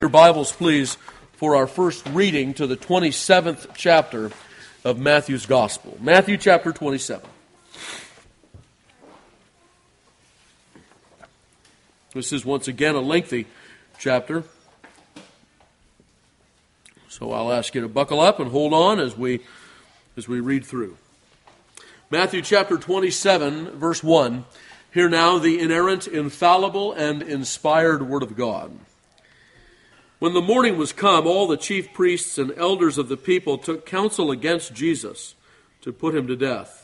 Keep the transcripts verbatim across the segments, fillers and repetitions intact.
Your Bibles, please, for our first reading to the twenty-seventh chapter of Matthew's Gospel. Matthew chapter twenty-seven. This is once again a lengthy chapter, so I'll ask you to buckle up and hold on as we as we read through. Matthew chapter twenty-seven, verse one. Hear now the inerrant, infallible, and inspired Word of God. When the morning was come, all the chief priests and elders of the people took counsel against Jesus to put him to death.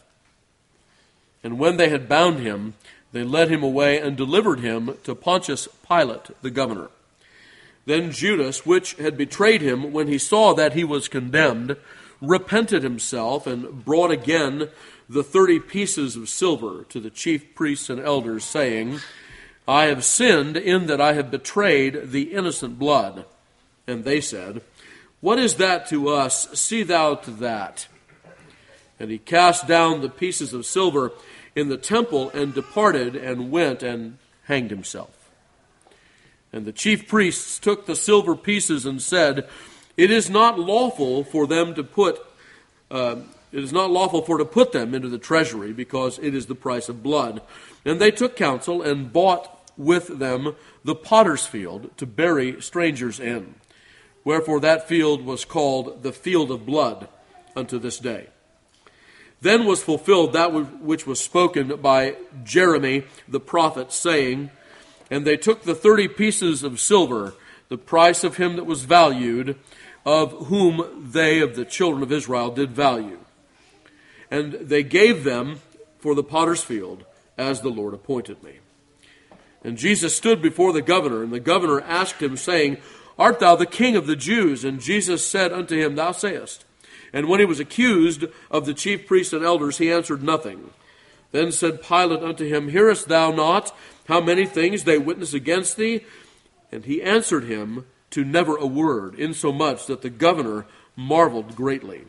And when they had bound him, they led him away and delivered him to Pontius Pilate, the governor. Then Judas, which had betrayed him, when he saw that he was condemned, repented himself and brought again the thirty pieces of silver to the chief priests and elders, saying, I have sinned in that I have betrayed the innocent blood. And they said, What is that to us? See thou to that. And he cast down the pieces of silver in the temple and departed and went and hanged himself. And the chief priests took the silver pieces and said, It is not lawful for them to put, uh, it is not lawful for to put them into the treasury, because it is the price of blood. And they took counsel and bought with them the potter's field to bury strangers in. Wherefore that field was called the field of blood unto this day. Then was fulfilled that which was spoken by Jeremy the prophet, saying, And they took the thirty pieces of silver, the price of him that was valued, of whom they of the children of Israel did value. And they gave them for the potter's field, as the Lord appointed me. And Jesus stood before the governor, and the governor asked him, saying, Art thou the king of the Jews? And Jesus said unto him, Thou sayest. And when he was accused of the chief priests and elders, he answered nothing. Then said Pilate unto him, Hearest thou not how many things they witness against thee? And he answered him to never a word, insomuch that the governor marveled greatly.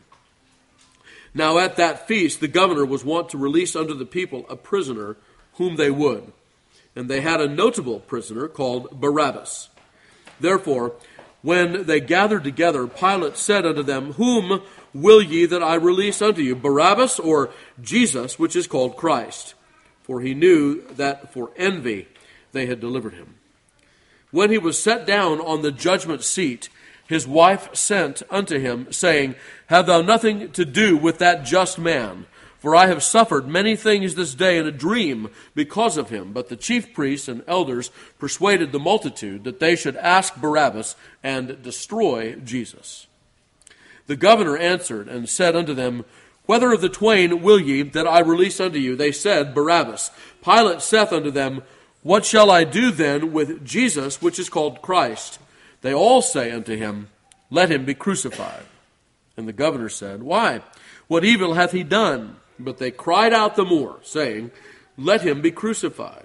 Now at that feast the governor was wont to release unto the people a prisoner whom they would. And they had a notable prisoner called Barabbas. Therefore, when they gathered together, Pilate said unto them, Whom will ye that I release unto you, Barabbas or Jesus, which is called Christ? For he knew that for envy they had delivered him. When he was set down on the judgment seat, his wife sent unto him, saying, Have thou nothing to do with that just man? For I have suffered many things this day in a dream because of him. But the chief priests and elders persuaded the multitude that they should ask Barabbas and destroy Jesus. The governor answered and said unto them, Whether of the twain will ye that I release unto you? They said, Barabbas. Pilate saith unto them, What shall I do then with Jesus, which is called Christ? They all say unto him, Let him be crucified. And the governor said, Why? What evil hath he done? But they cried out the more, saying, Let him be crucified.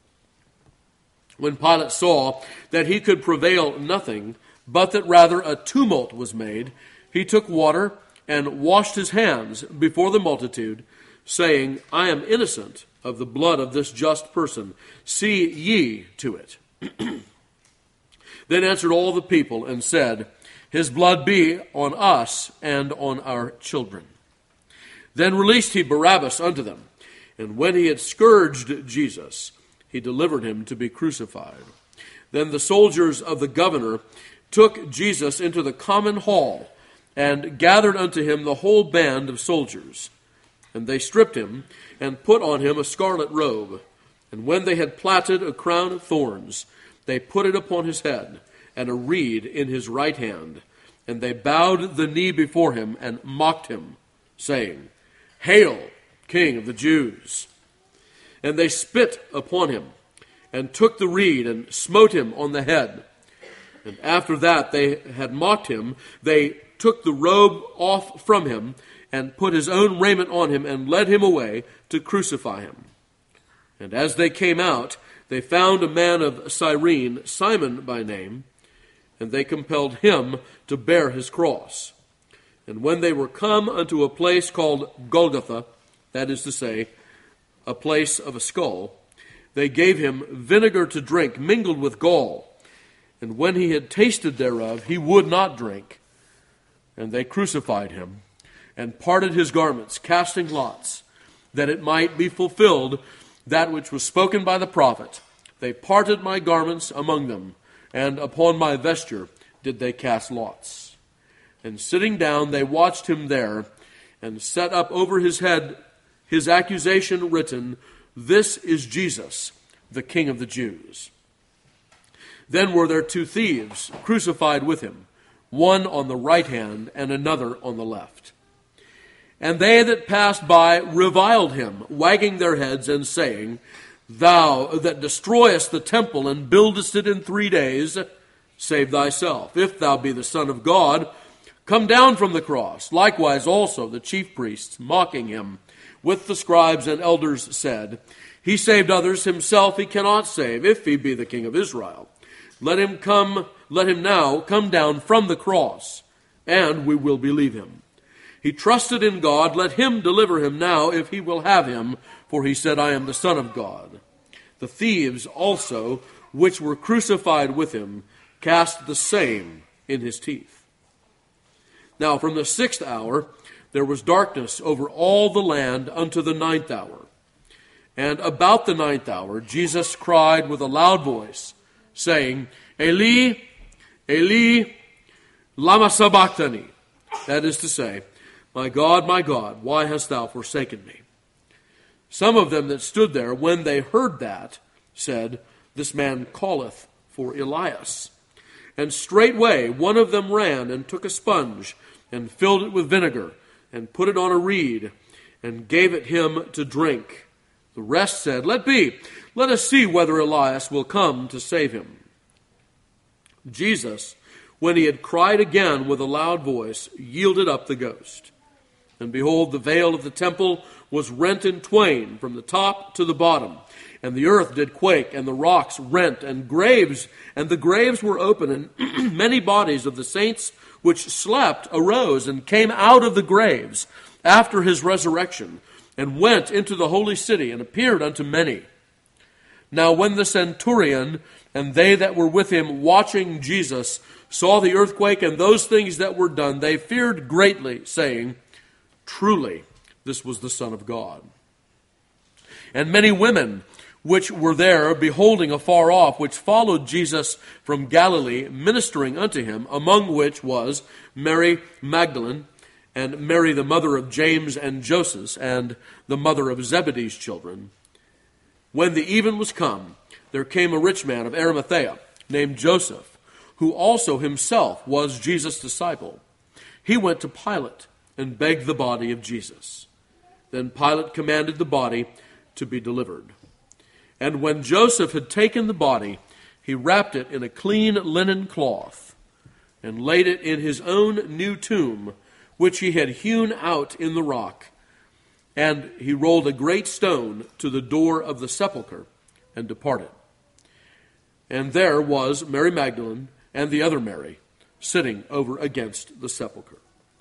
When Pilate saw that he could prevail nothing, but that rather a tumult was made, he took water and washed his hands before the multitude, saying, I am innocent of the blood of this just person. See ye to it. Then answered all the people and said, His blood be on us and on our children. Then released he Barabbas unto them, and when he had scourged Jesus, he delivered him to be crucified. Then the soldiers of the governor took Jesus into the common hall, and gathered unto him the whole band of soldiers. And they stripped him, and put on him a scarlet robe. And when they had platted a crown of thorns, they put it upon his head, and a reed in his right hand. And they bowed the knee before him, and mocked him, saying, Hail, King of the Jews! And they spit upon him, and took the reed, and smote him on the head. And after that they had mocked him, they took the robe off from him, and put his own raiment on him, and led him away to crucify him. And as they came out, they found a man of Cyrene, Simon by name, and they compelled him to bear his cross. And when they were come unto a place called Golgotha, that is to say, a place of a skull, they gave him vinegar to drink mingled with gall. And when he had tasted thereof, he would not drink. And they crucified him, and parted his garments, casting lots, that it might be fulfilled that which was spoken by the prophet. They parted my garments among them, and upon my vesture did they cast lots. And sitting down, they watched him there, and set up over his head his accusation written, This is Jesus, the King of the Jews. Then were there two thieves crucified with him, one on the right hand and another on the left. And they that passed by reviled him, wagging their heads and saying, Thou that destroyest the temple and buildest it in three days, save thyself. If thou be the Son of God, come down from the cross. Likewise also the chief priests, mocking him, with the scribes and elders said, He saved others, himself he cannot save, if he be the King of Israel. Let him come, let him now come down from the cross, and we will believe him. He trusted in God, let him deliver him now, if he will have him, for he said, I am the Son of God. The thieves also, which were crucified with him, cast the same in his teeth. Now from the sixth hour there was darkness over all the land unto the ninth hour. And about the ninth hour Jesus cried with a loud voice, saying, Eli, Eli, lama sabachthani. That is to say, My God, my God, why hast thou forsaken me? Some of them that stood there, when they heard that, said, This man calleth for Elias. And straightway one of them ran and took a sponge, and filled it with vinegar, and put it on a reed, and gave it him to drink. The rest said, Let be, let us see whether Elias will come to save him. Jesus, when he had cried again with a loud voice, yielded up the ghost. And behold, the veil of the temple was rent in twain from the top to the bottom. And the earth did quake, and the rocks rent, and graves, and the graves were open, and many bodies of the saints which slept arose and came out of the graves after his resurrection, and went into the holy city, and appeared unto many. Now when the centurion and they that were with him watching Jesus saw the earthquake and those things that were done, they feared greatly, saying, Truly, this was the Son of God. And many women which were there, beholding afar off, which followed Jesus from Galilee, ministering unto him, among which was Mary Magdalene, and Mary the mother of James and Joseph, and the mother of Zebedee's children. When the even was come, there came a rich man of Arimathea, named Joseph, who also himself was Jesus' disciple. He went to Pilate, and begged the body of Jesus. Then Pilate commanded the body to be delivered. And when Joseph had taken the body, he wrapped it in a clean linen cloth, and laid it in his own new tomb, which he had hewn out in the rock. And he rolled a great stone to the door of the sepulchre, and departed. And there was Mary Magdalene and the other Mary, sitting over against the sepulchre.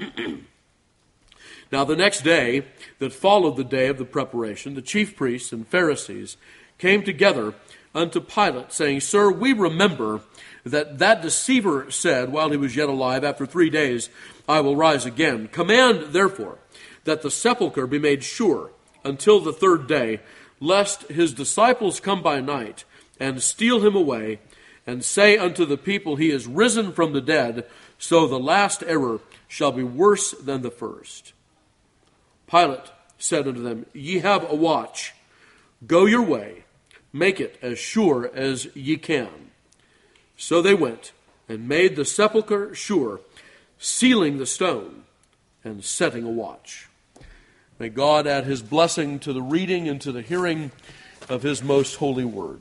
Now the next day that followed the day of the preparation, the chief priests and Pharisees came together unto Pilate, saying, Sir, we remember that that deceiver said, while he was yet alive, After three days I will rise again. Command, therefore, that the sepulchre be made sure until the third day, lest his disciples come by night and steal him away, and say unto the people, He is risen from the dead, so the last error shall be worse than the first. Pilate said unto them, Ye have a watch. Go your way. Make it as sure as ye can. So they went and made the sepulchre sure, sealing the stone and setting a watch. May God add his blessing to the reading and to the hearing of his most holy word.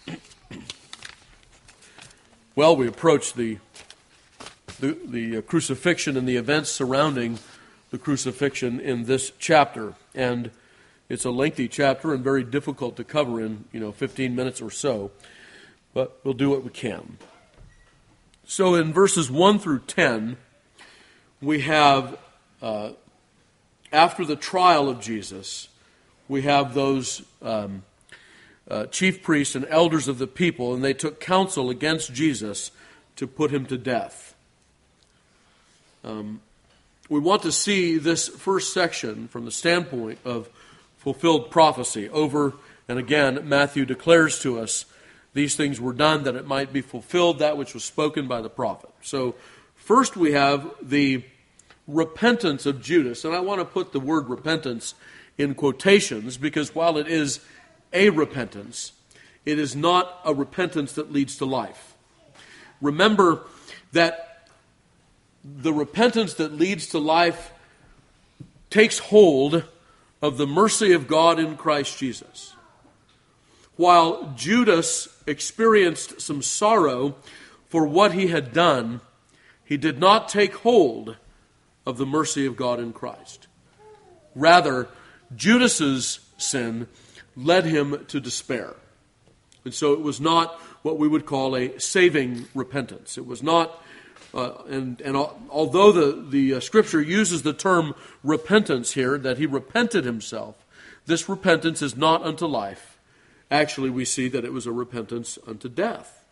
Well, we approach the, the, the crucifixion and the events surrounding the crucifixion in this chapter. And it's a lengthy chapter and very difficult to cover in, you know, fifteen minutes or so. But we'll do what we can. So in verses one through ten, we have, uh, after the trial of Jesus, we have those um, uh, chief priests and elders of the people, and they took counsel against Jesus to put him to death. Um, we want to see this first section from the standpoint of fulfilled prophecy. Over and again, Matthew declares to us these things were done that it might be fulfilled, that which was spoken by the prophet. So first we have the repentance of Judas. And I want to put the word repentance in quotations because while it is a repentance, it is not a repentance that leads to life. Remember that the repentance that leads to life takes hold of the mercy of God in Christ Jesus. While Judas experienced some sorrow for what he had done, he did not take hold of the mercy of God in Christ. Rather, Judas's sin led him to despair. And so it was not what we would call a saving repentance. It was not, uh, and, and although the, the uh, Scripture uses the term repentance here, that he repented himself, this repentance is not unto life. Actually, we see that it was a repentance unto death.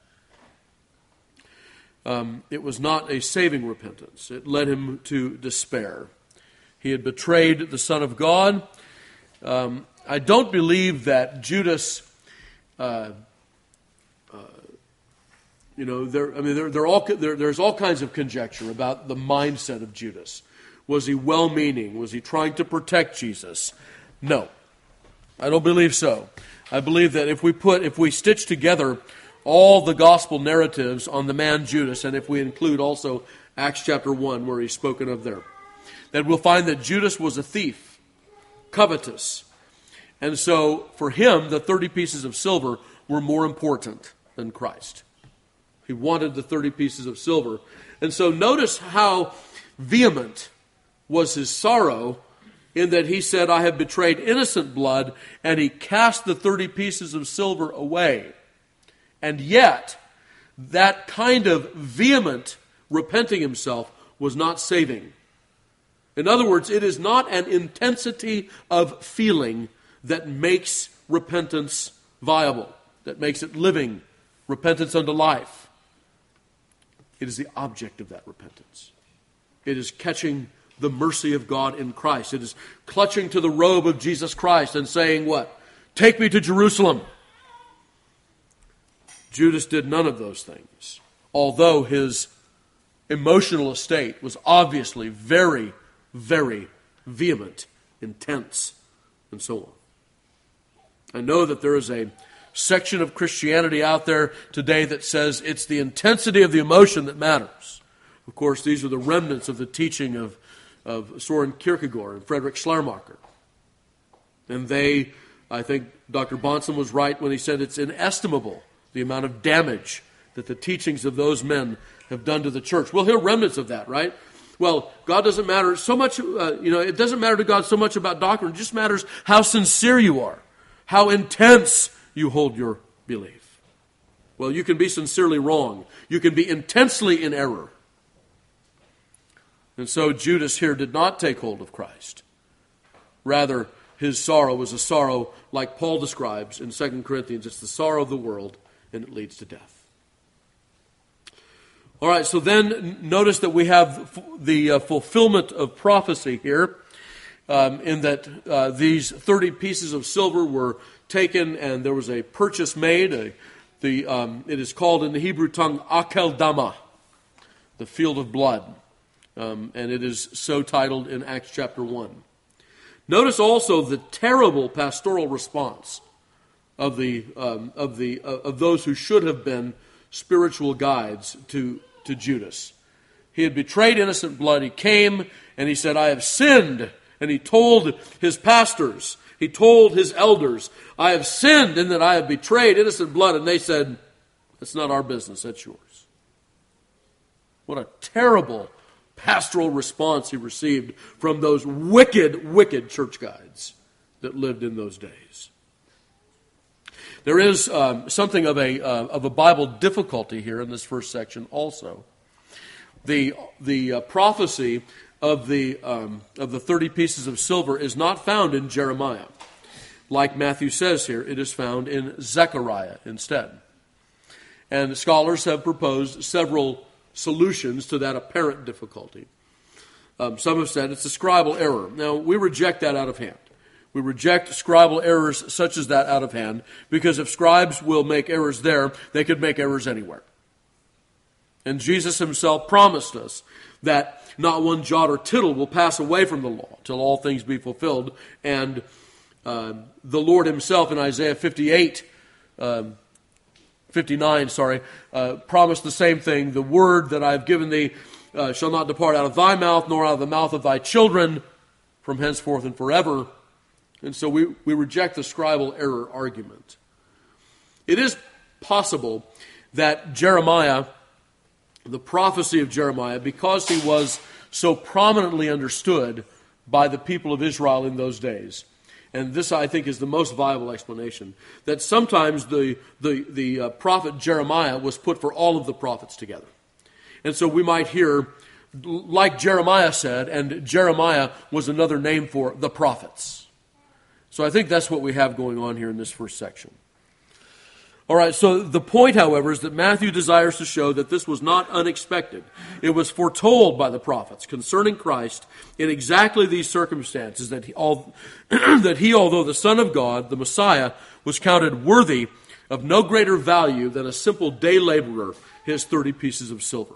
Um, it was not a saving repentance. It led him to despair. He had betrayed the Son of God. Um, I don't believe that Judas, uh, uh, you know, there. I mean, there, there all there, there's all kinds of conjecture about the mindset of Judas. Was he well-meaning? Was he trying to protect Jesus? No, I don't believe so. I believe that if we put, if we stitch together all the gospel narratives on the man Judas, and if we include also Acts chapter one, where he's spoken of there, that we'll find that Judas was a thief, covetous. And so for him, the thirty pieces of silver were more important than Christ. He wanted the thirty pieces of silver. And so notice how vehement was his sorrow in that he said, I have betrayed innocent blood, and he cast the thirty pieces of silver away. And yet, that kind of vehement repenting himself was not saving. In other words, it is not an intensity of feeling that makes repentance viable, that makes it living, repentance unto life. It is the object of that repentance. It is catching the mercy of God in Christ. It is clutching to the robe of Jesus Christ and saying what? Take me to Jerusalem. Judas did none of those things, although his emotional estate was obviously very, very vehement, intense, and so on. I know that there is a section of Christianity out there today that says it's the intensity of the emotion that matters. Of course, these are the remnants of the teaching of, of Soren Kierkegaard and Friedrich Schleiermacher. And they, I think Doctor Bahnsen was right when he said it's inestimable the amount of damage that the teachings of those men have done to the church. We'll hear remnants of that, right? Well, God doesn't matter so much, uh, you know, it doesn't matter to God so much about doctrine. It just matters how sincere you are, how intense you hold your belief. Well, you can be sincerely wrong. You can be intensely in error. And so Judas here did not take hold of Christ. Rather, his sorrow was a sorrow like Paul describes in Second Corinthians. It's the sorrow of the world, and it leads to death. All right, so then notice that we have the uh, fulfillment of prophecy here, um, in that uh, these thirty pieces of silver were taken, and there was a purchase made. A, the um, it is called in the Hebrew tongue Akeldama, the field of blood, um, and it is so titled in Acts chapter one. Notice also the terrible pastoral response of the um, of the uh, of those who should have been spiritual guides to to Judas. He had betrayed innocent blood. He came and he said, "I have sinned," and he told his pastors, he told his elders, "I have sinned in that I have betrayed innocent blood." And they said, "That's not our business. That's yours." What a terrible pastoral response he received from those wicked, wicked church guides that lived in those days. There is um, something of a uh, of a Bible difficulty here in this first section also. The the uh, prophecy of the um, of the thirty pieces of silver is not found in Jeremiah. Like Matthew says here, it is found in Zechariah instead. And scholars have proposed several solutions to that apparent difficulty. Um, some have said it's a scribal error. Now, we reject that out of hand. We reject scribal errors such as that out of hand, because if scribes will make errors there, they could make errors anywhere. And Jesus himself promised us that not one jot or tittle will pass away from the law till all things be fulfilled. And uh, the Lord himself in Isaiah fifty-eight, um, fifty-nine, sorry, uh, promised the same thing. The word that I have given thee uh, shall not depart out of thy mouth, nor out of the mouth of thy children from henceforth and forever. And so we, we reject the scribal error argument. It is possible that Jeremiah, the prophecy of Jeremiah, because he was so prominently understood by the people of Israel in those days, and this I think is the most viable explanation, that sometimes the, the, the uh, prophet Jeremiah was put for all of the prophets together. And so we might hear, like Jeremiah said, and Jeremiah was another name for the prophets. So I think that's what we have going on here in this first section. All right, so the point, however, is that Matthew desires to show that this was not unexpected. It was foretold by the prophets concerning Christ in exactly these circumstances, that he, all, that he, although the Son of God, the Messiah, was counted worthy of no greater value than a simple day laborer, his thirty pieces of silver.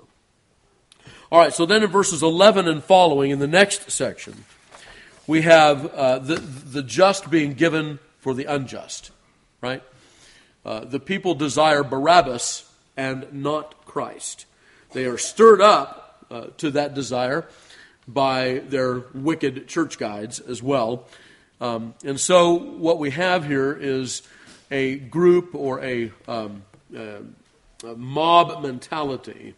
All right, so then in verses eleven and following, in the next section, we have uh, the, the just being given for the unjust, right? Uh, the people desire Barabbas and not Christ. They are stirred up uh, to that desire by their wicked church guides as well. Um, and so what we have here is a group or a, um, uh, a mob mentality.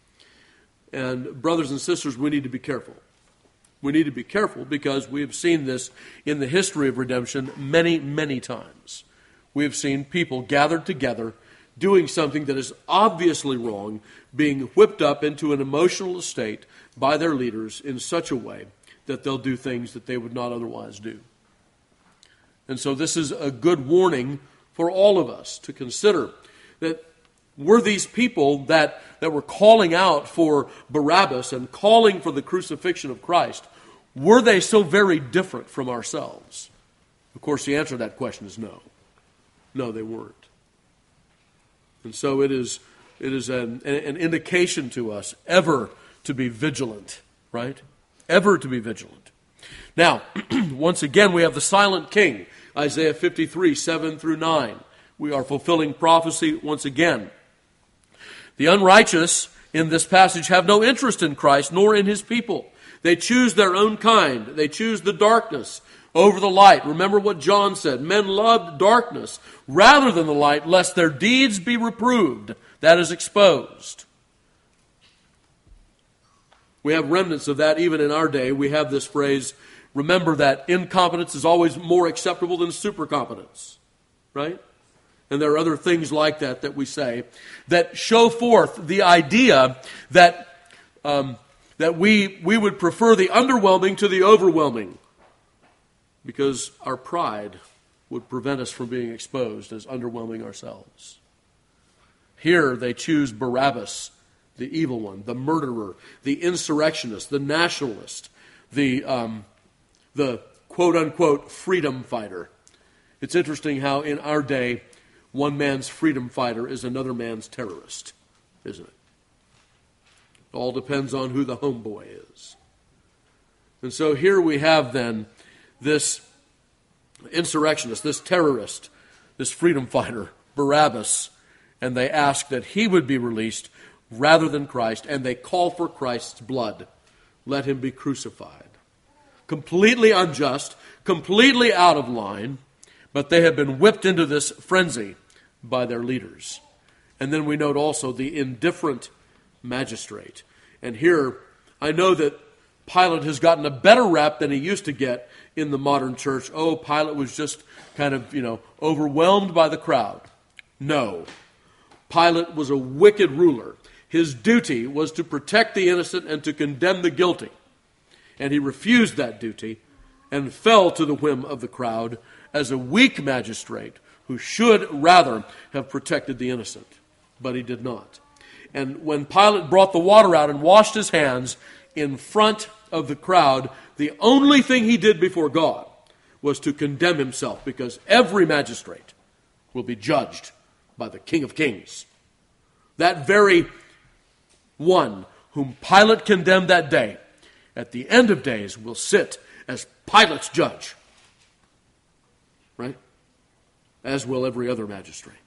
And brothers and sisters, we need to be careful. We need to be careful because we have seen this in the history of redemption many, many times. We have seen people gathered together doing something that is obviously wrong, being whipped up into an emotional state by their leaders in such a way that they'll do things that they would not otherwise do. And so this is a good warning for all of us to consider that were these people that, that were calling out for Barabbas and calling for the crucifixion of Christ, were they so very different from ourselves? Of course, the answer to that question is no. No, they weren't. And so it is it is an, an indication to us ever to be vigilant, right? Ever to be vigilant. Now, once again, we have the silent king, Isaiah fifty-three, seven through nine. We are fulfilling prophecy once again. The unrighteous in this passage have no interest in Christ nor in his people. They choose their own kind. They choose the darkness over the light. Remember what John said. Men loved darkness rather than the light, lest their deeds be reproved. That is exposed. We have remnants of that even in our day. We have this phrase, remember that incompetence is always more acceptable than supercompetence. Right? And there are other things like that that we say that show forth the idea that um, that we we would prefer the underwhelming to the overwhelming, because our pride would prevent us from being exposed as underwhelming ourselves. Here they choose Barabbas, the evil one, the murderer, the insurrectionist, the nationalist, the um, the quote-unquote freedom fighter. It's interesting how in our day, one man's freedom fighter is another man's terrorist, isn't it? It all depends on who the homeboy is. And so here we have then this insurrectionist, this terrorist, this freedom fighter, Barabbas, and they ask that he would be released rather than Christ, and they call for Christ's blood. Let him be crucified. Completely unjust, completely out of line, but they have been whipped into this frenzy by their leaders. And then we note also the indifferent magistrate. And here, I know that Pilate has gotten a better rap than he used to get in the modern church. Oh, Pilate was just kind of, you know, overwhelmed by the crowd. No. Pilate was a wicked ruler. His duty was to protect the innocent and to condemn the guilty. And he refused that duty and fell to the whim of the crowd as a weak magistrate who should rather have protected the innocent. but he did not. And when Pilate brought the water out and washed his hands in front of the crowd, the only thing he did before God was to condemn himself, because every magistrate will be judged by the King of Kings. That very one whom Pilate condemned that day, at the end of days, will sit as Pilate's judge. Right? As will every other magistrate.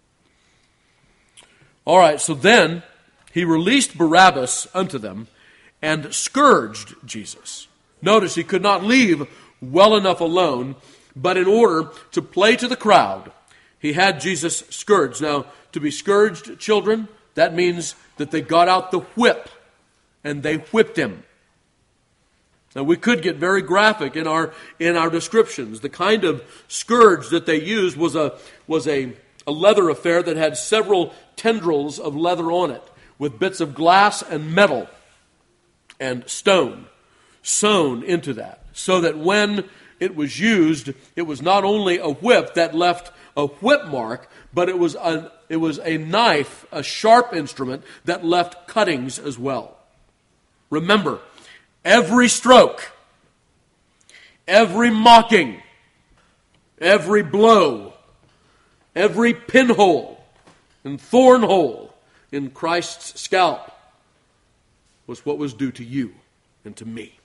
All right, so then he released Barabbas unto them and scourged Jesus. Notice he could not leave well enough alone, but in order to play to the crowd, he had Jesus scourged. Now, to be scourged, children, that means that they got out the whip and they whipped him. Now, we could get very graphic in our in our descriptions. The kind of scourge that they used was a was a, a leather affair that had several tendrils of leather on it, with bits of glass and metal and stone sewn into that, so that when it was used, it was not only a whip that left a whip mark, but it was a, it was a knife, a sharp instrument that left cuttings as well. Remember, every stroke, every mocking, every blow, every pinhole and thornhole in Christ's scalp was what was due to you and to me.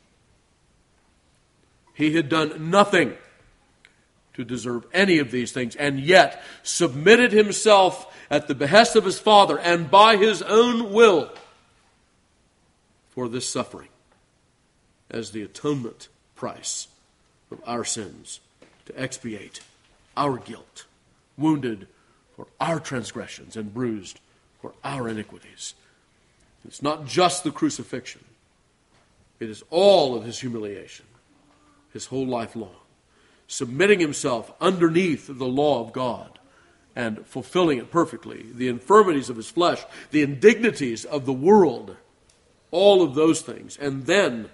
He had done nothing to deserve any of these things, and yet submitted himself at the behest of his Father and by his own will for this suffering as the atonement price of our sins, to expiate our guilt, wounded for our transgressions and bruised for our iniquities. It's not just the crucifixion. It is all of his humiliation, his whole life long, submitting himself underneath the law of God and fulfilling it perfectly, the infirmities of his flesh, the indignities of the world, all of those things, and then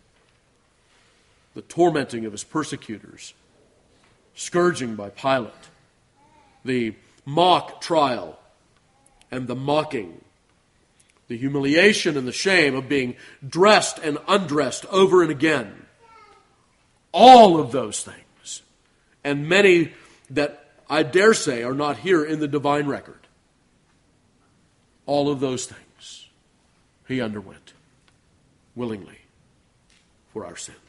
the tormenting of his persecutors, scourging by Pilate, the mock trial and the mocking, the humiliation and the shame of being dressed and undressed over and again. All of those things, and many that I dare say are not here in the divine record. All of those things he underwent willingly for our sins.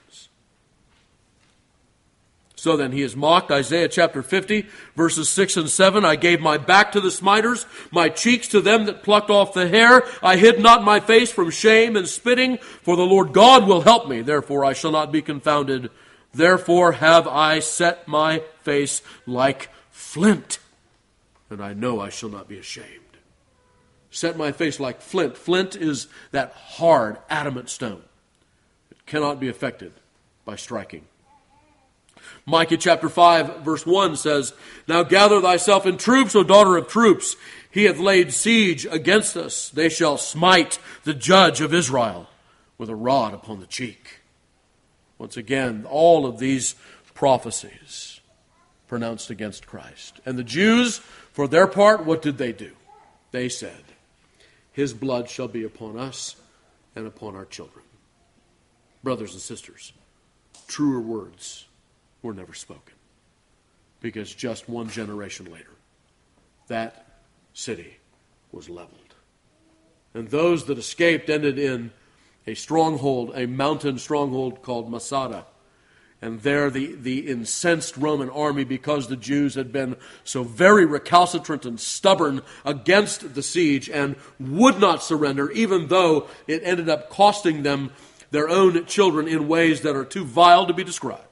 So then he is mocked. Isaiah chapter fifty, verses six and seven. I gave my back to the smiters, my cheeks to them that plucked off the hair. I hid not my face from shame and spitting, for the Lord God will help me. Therefore I shall not be confounded. Therefore have I set my face like flint, and I know I shall not be ashamed. Set my face like flint. Flint is that hard, adamant stone. It cannot be affected by striking. Micah chapter five, verse one says, Now gather thyself in troops, O daughter of troops. He hath laid siege against us. They shall smite the judge of Israel with a rod upon the cheek. Once again, all of these prophecies pronounced against Christ. And the Jews, for their part, what did they do? They said, His blood shall be upon us and upon our children. Brothers and sisters, truer words were never spoken, because just one generation later, that city was leveled. And those that escaped ended in a stronghold, a mountain stronghold called Masada. And there the, the incensed Roman army, because the Jews had been so very recalcitrant and stubborn against the siege and would not surrender, even though it ended up costing them their own children in ways that are too vile to be described.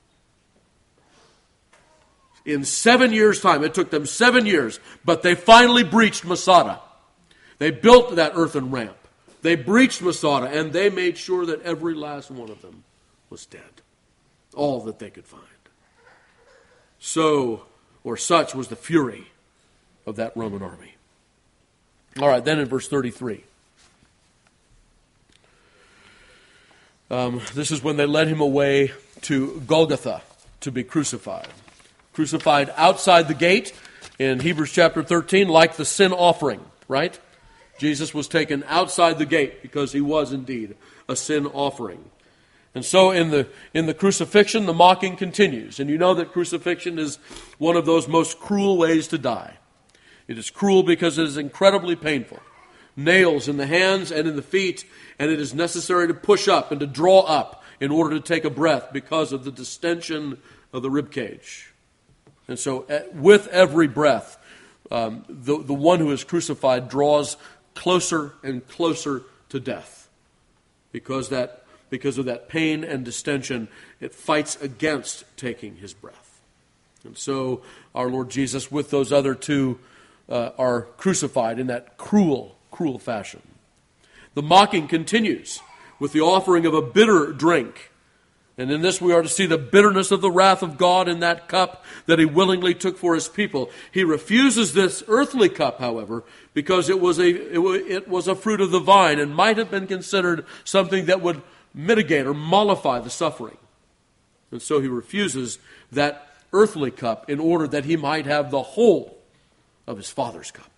In seven years' time, it took them seven years, but they finally breached Masada. They built that earthen ramp. They breached Masada, and they made sure that every last one of them was dead. All that they could find. So, or such was the fury of that Roman army. All right, then in verse thirty-three. Um, this is when they led him away to Golgotha to be crucified. Crucified outside the gate in Hebrews chapter thirteen, like the sin offering, right? Jesus was taken outside the gate because he was indeed a sin offering. And so in the in the crucifixion, the mocking continues. And you know that crucifixion is one of those most cruel ways to die. It is cruel because it is incredibly painful. Nails in the hands and in the feet, and it is necessary to push up and to draw up in order to take a breath because of the distension of the rib cage. And so with every breath, um, the, the one who is crucified draws closer and closer to death because that because of that pain and distension. It fights against taking his breath. And so our Lord Jesus, with those other two, uh, are crucified in that cruel, cruel fashion. The mocking continues with the offering of a bitter drink. And in this we are to see the bitterness of the wrath of God in that cup that he willingly took for his people. He refuses this earthly cup, however, because it was a it was a fruit of the vine and might have been considered something that would mitigate or mollify the suffering. And so he refuses that earthly cup in order that he might have the whole of his Father's cup.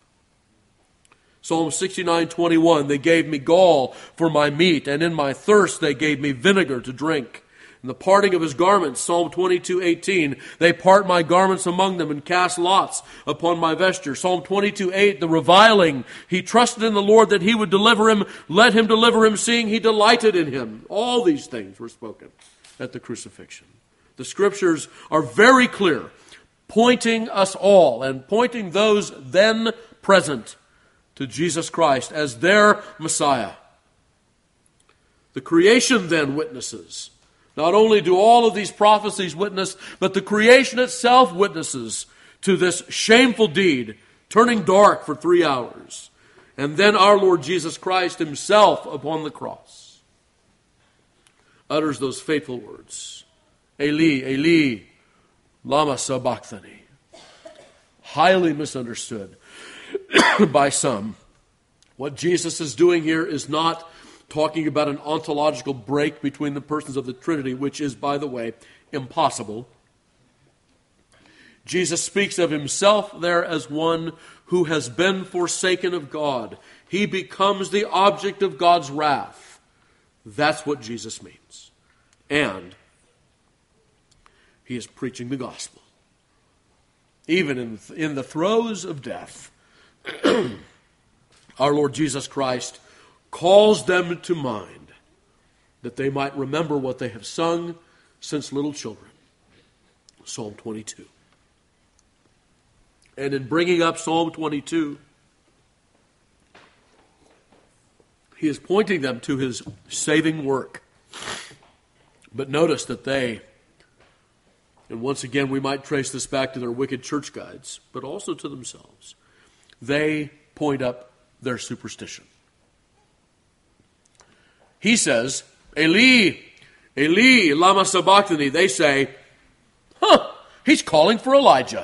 Psalm sixty-nine twenty-one, they gave me gall for my meat, and in my thirst they gave me vinegar to drink. In the parting of his garments, Psalm twenty-two eighteen, they part my garments among them and cast lots upon my vesture. Psalm twenty-two eight, the reviling, he trusted in the Lord that he would deliver him, let him deliver him, seeing he delighted in him. All these things were spoken at the crucifixion. The scriptures are very clear, pointing us all and pointing those then present to Jesus Christ as their Messiah. The creation then witnesses. Not only do all of these prophecies witness, but the creation itself witnesses to this shameful deed, turning dark for three hours. And then our Lord Jesus Christ himself upon the cross utters those fateful words, Eli, Eli, lama sabachthani. Highly misunderstood by some. What Jesus is doing here is not talking about an ontological break between the persons of the Trinity, which is, by the way, impossible. Jesus speaks of himself there as one who has been forsaken of God. He becomes the object of God's wrath. That's what Jesus means. And he is preaching the gospel. Even in, in the throes of death, our Lord Jesus Christ calls them to mind that they might remember what they have sung since little children. Psalm twenty-two. And in bringing up Psalm twenty-two, he is pointing them to his saving work. But notice that they, and once again we might trace this back to their wicked church guides, but also to themselves, they point up their superstition. He says, Eli, Eli, lama sabachthani. They say, huh, he's calling for Elijah.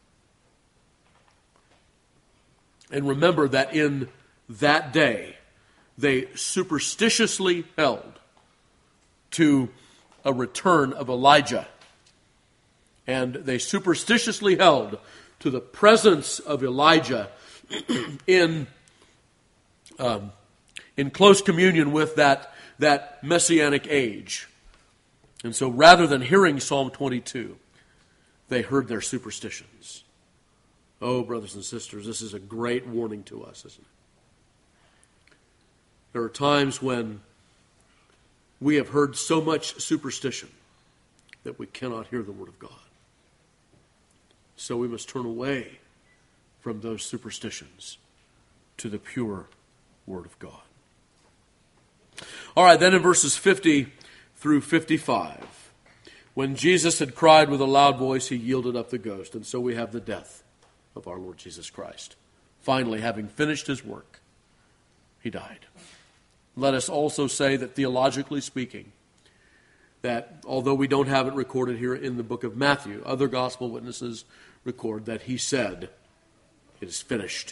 And remember that in that day, they superstitiously held to a return of Elijah. And they superstitiously held to the presence of Elijah in um, in close communion with that, that messianic age. And so rather than hearing Psalm twenty-two, they heard their superstitions. Oh, brothers and sisters, this is a great warning to us, isn't it? There are times when we have heard so much superstition that we cannot hear the Word of God. So we must turn away from those superstitions to the pure Word of God. All right, then in verses fifty through fifty-five, when Jesus had cried with a loud voice, he yielded up the ghost. And so we have the death of our Lord Jesus Christ. Finally, having finished his work, he died. Let us also say that theologically speaking, that although we don't have it recorded here in the book of Matthew, other gospel witnesses record that he said, it is finished.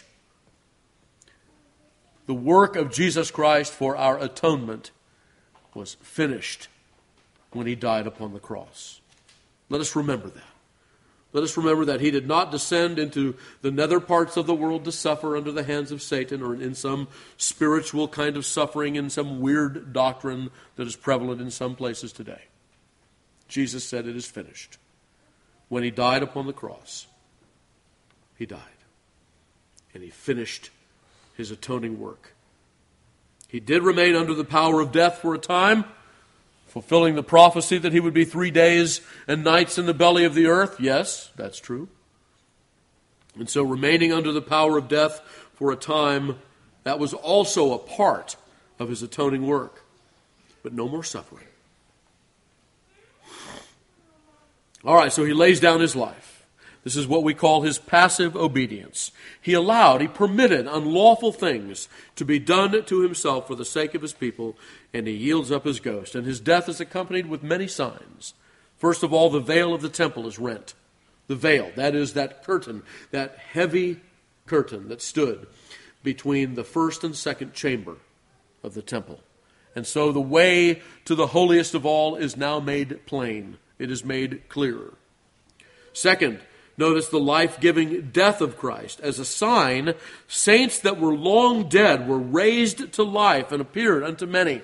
The work of Jesus Christ for our atonement was finished when he died upon the cross. Let us remember that. Let us remember that he did not descend into the nether parts of the world to suffer under the hands of Satan or in some spiritual kind of suffering, in some weird doctrine that is prevalent in some places today. Jesus said, "It is finished." When he died upon the cross, he died. And he finished his atoning work. He did remain under the power of death for a time, fulfilling the prophecy that he would be three days and nights in the belly of the earth. Yes, that's true. And so remaining under the power of death for a time, that was also a part of his atoning work. But no more suffering. All right, so he lays down his life. This is what we call his passive obedience. He allowed, he permitted unlawful things to be done to himself for the sake of his people, and he yields up his ghost. And his death is accompanied with many signs. First of all, the veil of the temple is rent. The veil, that is that curtain, that heavy curtain that stood between the first and second chamber of the temple. And so the way to the holiest of all is now made plain. It is made clearer. Second, notice the life-giving death of Christ. As a sign, saints that were long dead were raised to life and appeared unto many.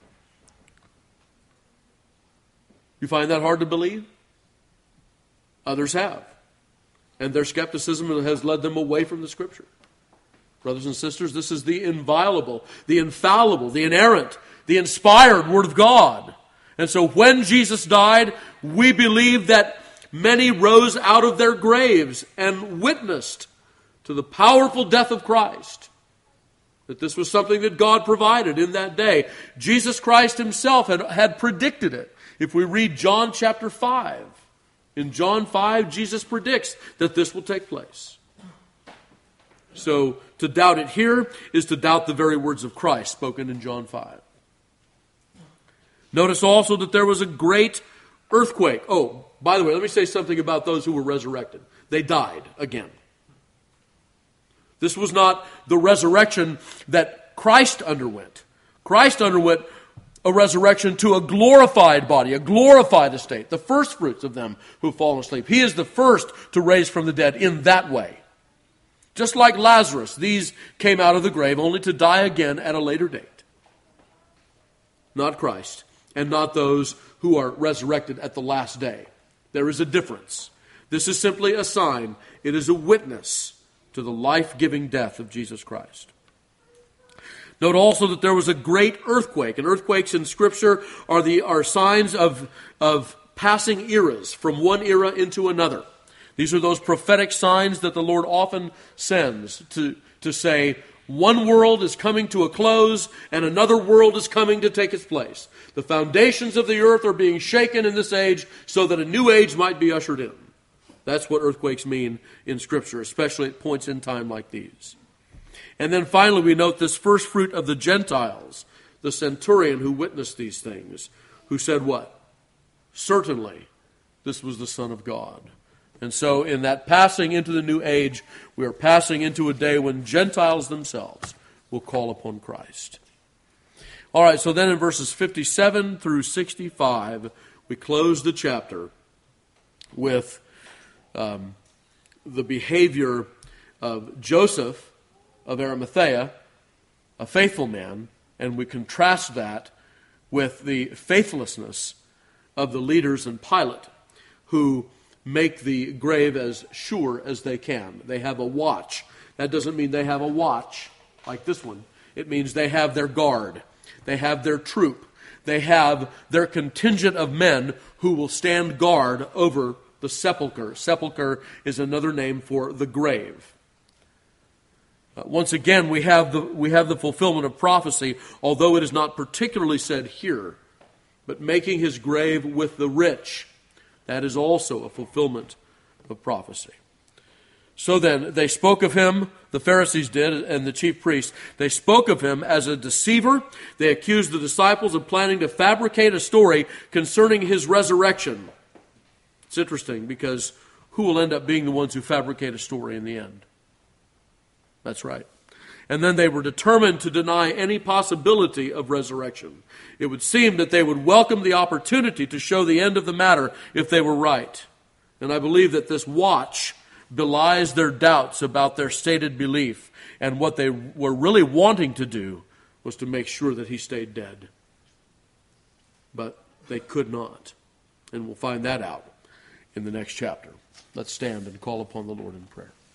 You find that hard to believe? Others have. And their skepticism has led them away from the Scripture. Brothers and sisters, this is the inviolable, the infallible, the inerrant, the inspired Word of God. And so when Jesus died, we believe that many rose out of their graves and witnessed to the powerful death of Christ. That this was something that God provided in that day. Jesus Christ himself had, had predicted it. If we read John chapter five, in John five, Jesus predicts that this will take place. So to doubt it here is to doubt the very words of Christ spoken in John five. Notice also that there was a great earthquake. Oh, by the way, let me say something about those who were resurrected. They died again. This was not the resurrection that Christ underwent. Christ underwent a resurrection to a glorified body, a glorified estate, the first fruits of them who have fallen asleep. He is the first to raise from the dead in that way. Just like Lazarus, these came out of the grave only to die again at a later date. Not Christ, and not those who are resurrected at the last day. There is a difference. This is simply a sign. It is a witness to the life-giving death of Jesus Christ. Note also that there was a great earthquake. And earthquakes in Scripture are the are signs of, of passing eras from one era into another. These are those prophetic signs that the Lord often sends to, to say, one world is coming to a close and another world is coming to take its place. The foundations of the earth are being shaken in this age so that a new age might be ushered in. That's what earthquakes mean in Scripture, especially at points in time like these. And then finally we note this first fruit of the Gentiles, the centurion who witnessed these things, who said what? Certainly this was the Son of God. And so in that passing into the new age, we are passing into a day when Gentiles themselves will call upon Christ. All right, so then in verses fifty-seven through sixty-five, we close the chapter with um, the behavior of Joseph of Arimathea, a faithful man, and we contrast that with the faithlessness of the leaders in Pilate, who make the grave as sure as they can. They have a watch. That doesn't mean they have a watch like this one. It means they have their guard. They have their troop. They have their contingent of men who will stand guard over the sepulcher. Sepulcher is another name for the grave. Uh, once again, we have the we have the fulfillment of prophecy, although it is not particularly said here, but making his grave with the rich. That is also a fulfillment of prophecy. So then, they spoke of him, the Pharisees did, and the chief priests. They spoke of him as a deceiver. They accused the disciples of planning to fabricate a story concerning his resurrection. It's interesting because who will end up being the ones who fabricate a story in the end? That's right. And then they were determined to deny any possibility of resurrection. It would seem that they would welcome the opportunity to show the end of the matter if they were right. And I believe that this watch belies their doubts about their stated belief, and what they were really wanting to do was to make sure that he stayed dead. But they could not. And we'll find that out in the next chapter. Let's stand and call upon the Lord in prayer.